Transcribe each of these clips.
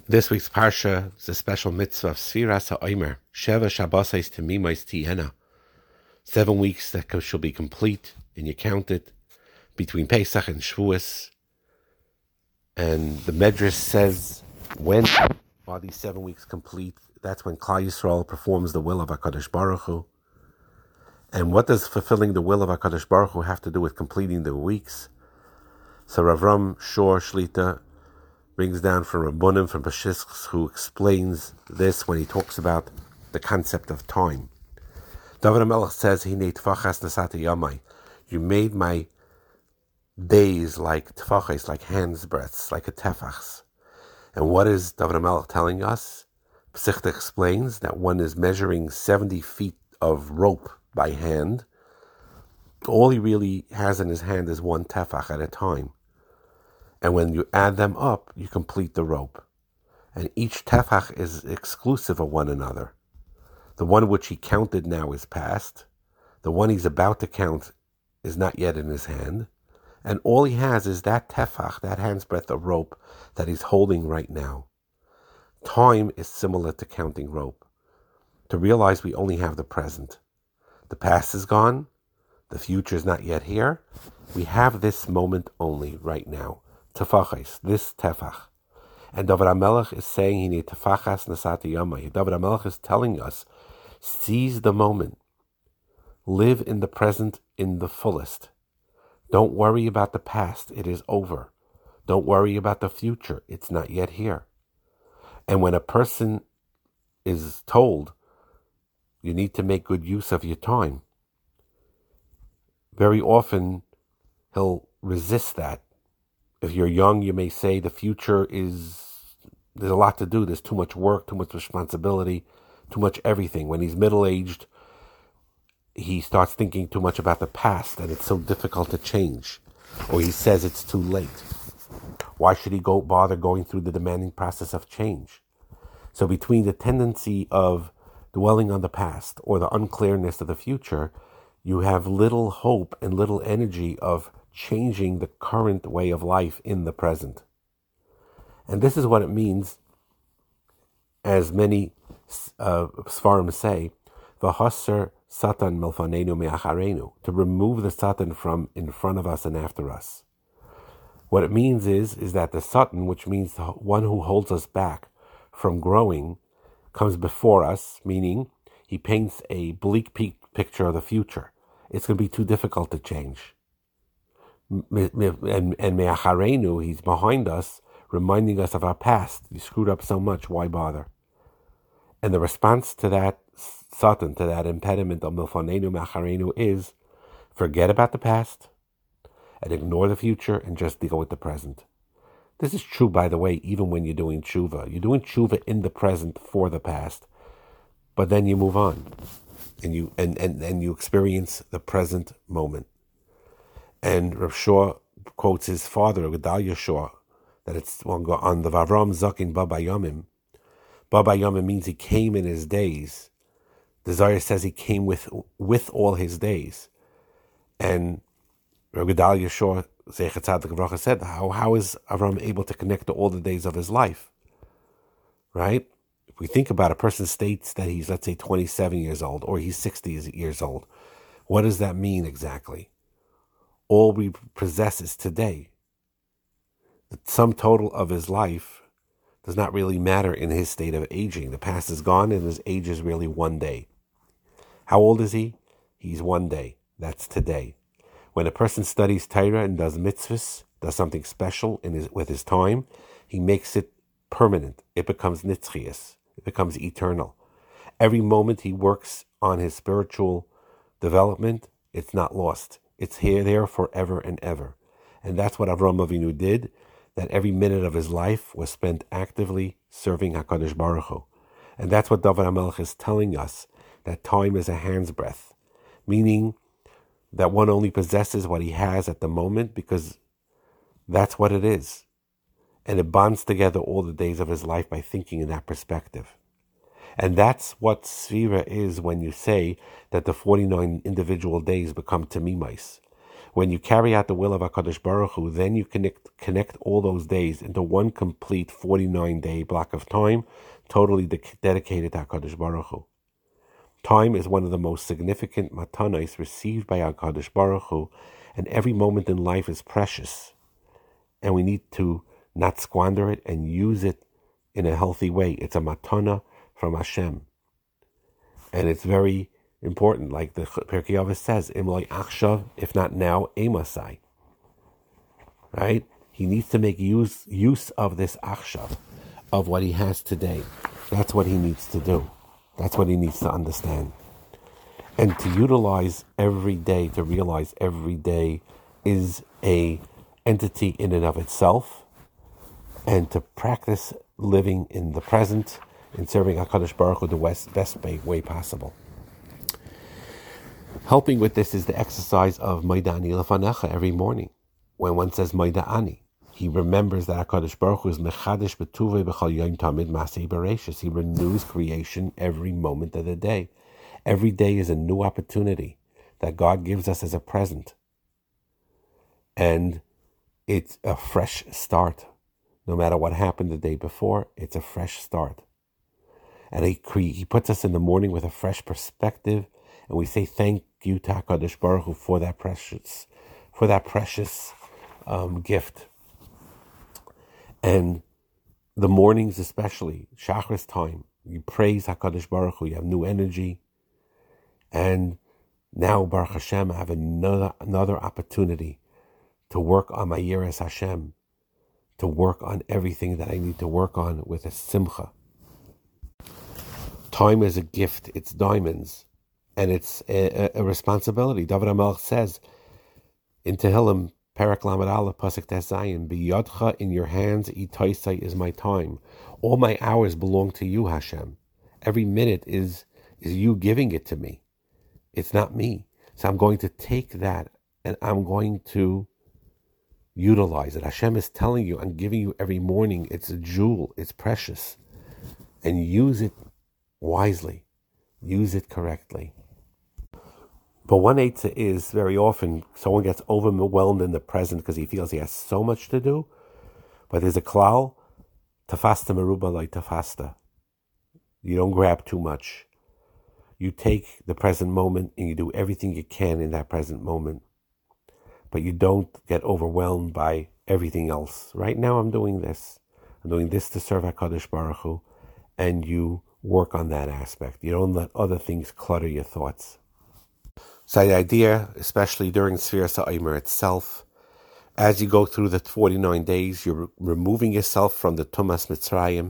This week's Parsha is a special mitzvah of Sfiras HaOmer, Sheva Shabbosais Temimos Tihena. 7 weeks that shall be complete, and you count it between Pesach and Shavuos. And the Medrash says, when are these 7 weeks complete? That's when Klal Yisrael performs the will of HaKadosh Baruch Hu. And what does fulfilling the will of HaKadosh Baruch Hu have to do with completing the weeks? So Rav Ram Shor Shlita brings down from Rabbanim, from Pashisks, who explains this when he talks about the concept of time. David HaMelech says, Hinei tfachas nasati yamai. You made my days like tfachas, like hand's breadths, like a tefachs. And what is David HaMelech telling us? Psichta explains that one is measuring 70 feet of rope by hand. All he really has in his hand is one tefach at a time. And when you add them up, you complete the rope. And each tefach is exclusive of one another. The one which he counted now is past. The one he's about to count is not yet in his hand. And all he has is that tefach, that hand's breadth of rope that he's holding right now. Time is similar to counting rope. To realize we only have the present. The past is gone. The future is not yet here. We have this moment only right now. Tefachas, this tefach. And David HaMelech is saying, he need tefachas nasati yamai. David HaMelech is telling us, seize the moment. Live in the present in the fullest. Don't worry about the past, it is over. Don't worry about the future, it's not yet here. And when a person is told, you need to make good use of your time, very often he'll resist that. If you're young, you may say the future there's a lot to do. There's too much work, too much responsibility, too much everything. When he's middle-aged, he starts thinking too much about the past, and it's so difficult to change. Or he says it's too late. Why should he bother going through the demanding process of change? So between the tendency of dwelling on the past or the unclearness of the future, you have little hope and little energy of changing the current way of life in the present. And this is what it means, as many Sfarim say, v'hasser Satan milfanenu me'acharenu, to remove the Satan from in front of us and after us. What it means is that the Satan, which means the one who holds us back from growing, comes before us, meaning he paints a bleak picture of the future. It's going to be too difficult to change. And me'acharenu, he's behind us, reminding us of our past. You screwed up so much, why bother? And the response to that Satan, to that impediment of milfanenu me'acharenu, is forget about the past and ignore the future and just deal with the present. This is true, by the way, even when you're doing tshuva. You're doing tshuva in the present for the past, but then you move on and you experience the present moment. And Rav Shor quotes his father, Gedalia Shor, that it's on the Vavram Zakin Baba Yomim. Baba Yomim means he came in his days. The Zohar says he came with all his days. And Rav Gedalia Shor, Zeichat Tzadik V'Racha, said, how is Avram able to connect to all the days of his life? Right? If we think about a person states that he's, let's say, 27 years old, or he's 60 years old, what does that mean exactly? All we possess is today. The sum total of his life does not really matter in his state of aging. The past is gone and his age is really one day. How old is he? He's one day. That's today. When a person studies Torah and does mitzvahs, does something special with his time, he makes it permanent. It becomes nitzchias. It becomes eternal. Every moment he works on his spiritual development, it's not lost. It's there forever and ever. And that's what Avraham Avinu did, that every minute of his life was spent actively serving HaKadosh Baruch Hu. And that's what David HaMelech is telling us, that time is a hand's breadth, meaning that one only possesses what he has at the moment because that's what it is. And it bonds together all the days of his life by thinking in that perspective. And that's what Sfira is when you say that the 49 individual days become Temimos. When you carry out the will of HaKadosh Baruch Hu, then you connect all those days into one complete 49-day block of time, totally dedicated to HaKadosh Baruch Hu. Time is one of the most significant matanos received by HaKadosh Baruch Hu, and every moment in life is precious. And we need to not squander it and use it in a healthy way. It's a matana from Hashem. And it's very important, like the Pirkei Avos says, Imloi achshav, if not now, emasai. Right? He needs to make use of this achshav, of what he has today. That's what he needs to do. That's what he needs to understand. And to utilize every day, to realize every day is a entity in and of itself, and to practice living in the present and serving HaKadosh Baruch Hu the best way possible. Helping with this is the exercise of Maidani Lefanecha every morning. When one says Maidani, he remembers that HaKadosh Baruch Hu is Mechadish B'tuvei B'chal Yom Tamid Masei Bereshis. He renews creation every moment of the day. Every day is a new opportunity that God gives us as a present. And it's a fresh start. No matter what happened the day before, it's a fresh start. And he puts us in the morning with a fresh perspective, and we say thank you to HaKadosh Baruch Hu for that precious gift. And the mornings especially, Shacharis time, you praise HaKadosh Baruch Hu, you have new energy. And now, Baruch Hashem, I have another opportunity to work on my Yiras Hashem, to work on everything that I need to work on with a simcha. Time is a gift, it's diamonds, and it's a responsibility. David HaMelech says in Tehillim, Perek Lamed Aleph, Pasuk Tes Zayin, B'yadcha, in your hands, itaisai is my time. All my hours belong to you, Hashem. Every minute is you giving it to me. It's not me. So I'm going to take that and I'm going to utilize it. Hashem is telling you, I'm giving you every morning. It's a jewel. It's precious. And use it wisely. Use it correctly. But one eitzah is very often someone gets overwhelmed in the present because he feels he has so much to do. But there's a klal, tafasta meruba like tafasta. You don't grab too much. You take the present moment and you do everything you can in that present moment. But you don't get overwhelmed by everything else. Right now I'm doing this. I'm doing this to serve HaKadosh Baruch Hu. And you work on that aspect. You don't let other things clutter your thoughts. So the idea, especially during Sfiras HaOmer itself, as you go through the 49 days, you're removing yourself from the Tumas Mitzrayim,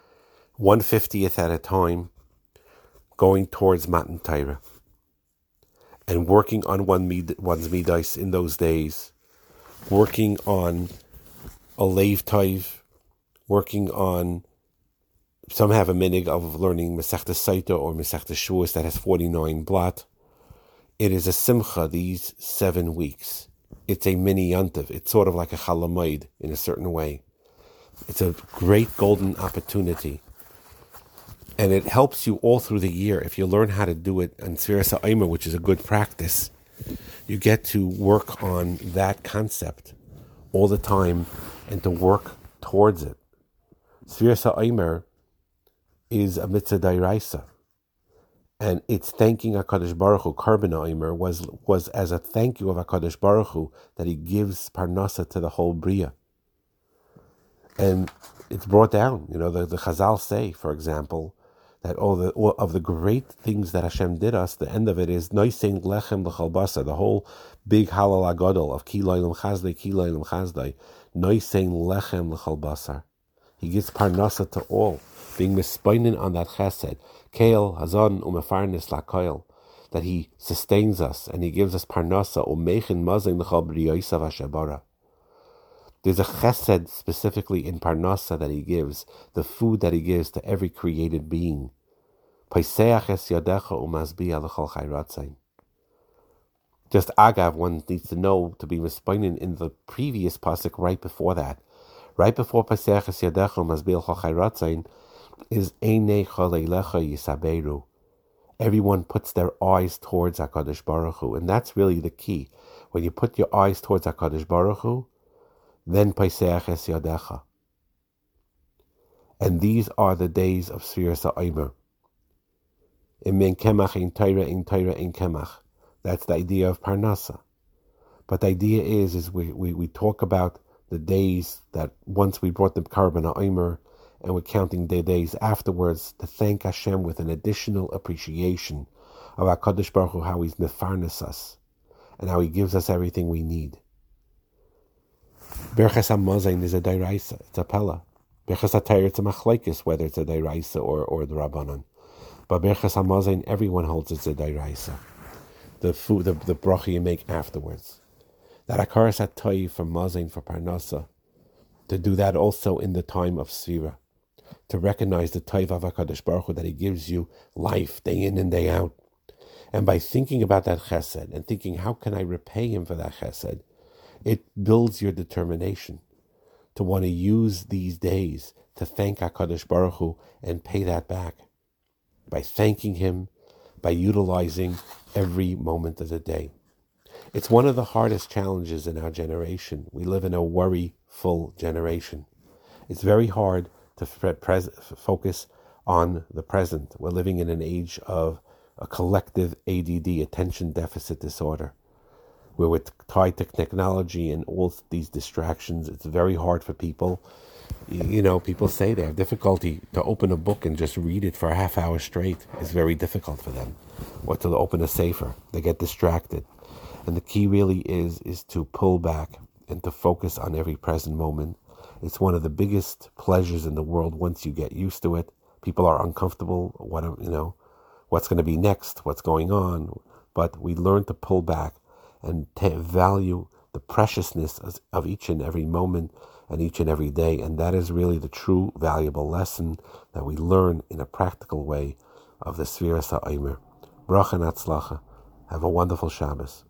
1/50th at a time, going towards Matan Torah, and working on one's midas in those days, working on a leiv tov, working on, some have a minig of learning Masechtas Saita or Masechtas Shavuos that has 49 blot. It is a simcha these 7 weeks. It's a mini yontiv. It's sort of like a chalamoid in a certain way. It's a great golden opportunity. And it helps you all through the year. If you learn how to do it on Sfiras HaOmer, which is a good practice, you get to work on that concept all the time and to work towards it. Sfiras HaOmer is a mitzvah d'oraisa. And it's thanking HaKadosh Baruch Hu. Korban HaOmer was as a thank you of HaKadosh Baruch Hu that he gives parnasa to the whole bria. And it's brought down. The Chazal say, for example, that all of the great things that Hashem did us, the end of it is Noisein Lechem L'chal Basar, the whole big Halal Agadol of Ki Loylam Chazdai, Noisein Lechem L'chal Basar. He gives parnasa to all, being mispainin on that chesed, Keil Hazon Umefarnis Lakoil, that he sustains us and he gives us parnasa Umechin Mazin L'chal B'riyosav Hashabara. There's a chesed specifically in parnasa that he gives, the food that he gives to every created being. Just agav, one needs to know to be mispainin in the previous pasuk right before that. Right before Paseach es yadecha u'masbiel chol chayratzain is Einei choleilecha yisaberu. Everyone puts their eyes towards HaKadosh Baruch Hu, and that's really the key. When you put your eyes towards HaKadosh Baruch Hu, then Paiseach Es Yadecha. And these are the days of Sfiras HaOmer. In Kemach, in Torah, in Kemach. That's the idea of Parnasa. But the idea is we talk about the days that once we brought the Karban HaOmer, and we're counting the days afterwards to thank Hashem with an additional appreciation of HaKadosh Baruch Hu, how He's mefarnes us, and how He gives us everything we need. Berchas HaMazayin is a Dairaisa, it's a Pella. Berchas HaTorah, it's a Machlekes, whether it's a Dairaisa or the Rabbanan. But Berchas HaMazayin, everyone holds it's a Dairaisa. The food, the bracha you make afterwards. That Hakaras HaToiv for Mazayin, for Parnasa, to do that also in the time of Sfira. To recognize the Toiv of HaKadosh Baruch Hu, that He gives you life day in and day out. And by thinking about that chesed and thinking, how can I repay Him for that chesed, it builds your determination to want to use these days to thank HaKadosh Baruch Hu and pay that back. By thanking Him, by utilizing every moment of the day. It's one of the hardest challenges in our generation. We live in a worry-full generation. It's very hard to focus on the present. We're living in an age of a collective ADD, attention deficit disorder, where we're tied to technology and all these distractions. It's very hard for people. You know, people say they have difficulty to open a book and just read it for a half hour straight. It's very difficult for them. Or to open a sefer. They get distracted. And the key really is to pull back and to focus on every present moment. It's one of the biggest pleasures in the world once you get used to it. People are uncomfortable. What's going to be next? What's going on? But we learn to pull back and value the preciousness of each and every moment and each and every day. And that is really the true valuable lesson that we learn in a practical way of the Sfiras HaOmer. Bracha and Atzlacha. Have a wonderful Shabbos.